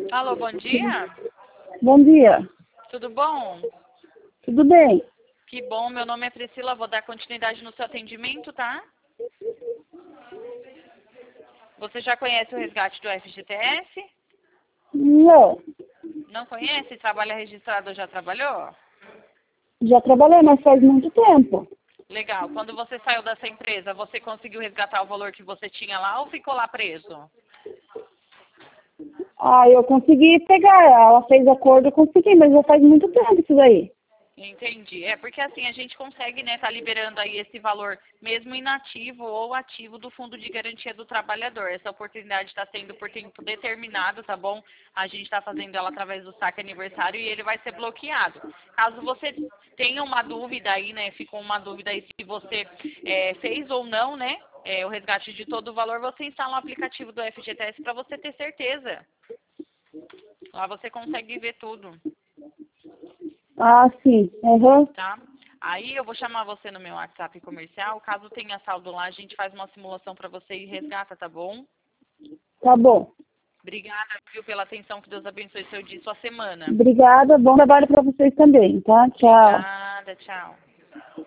Alô, bom dia. Bom dia. Tudo bom? Tudo bem? Que bom, meu nome é Priscila, vou dar continuidade no seu atendimento, tá? Você já conhece o resgate do FGTS? Não. Não conhece? Trabalha registrado ou já trabalhou? Já trabalhei, mas faz muito tempo. Legal. Quando você saiu dessa empresa, você conseguiu resgatar o valor que você tinha lá ou ficou lá preso? Eu consegui pegar. Ela fez acordo, eu consegui, mas já faz muito tempo isso daí. Entendi. É porque assim a gente consegue, né, tá liberando aí esse valor mesmo inativo ou ativo do Fundo de Garantia do Trabalhador. Essa oportunidade está sendo por tempo determinado, tá bom? A gente está fazendo ela através do saque aniversário e ele vai ser bloqueado. Caso você tenha uma dúvida aí, né, ficou uma dúvida aí se você fez ou não, né, o resgate de todo o valor, você instala um aplicativo do FGTS para você ter certeza. Lá você consegue ver tudo. Ah, sim. Uhum. Tá? Aí eu vou chamar você no meu WhatsApp comercial. Caso tenha saldo lá, a gente faz uma simulação para você e resgata, tá bom? Tá bom. Obrigada, viu, pela atenção. Que Deus abençoe seu dia e sua semana. Obrigada. Bom trabalho para vocês também, tá? Tchau. Obrigada, tchau.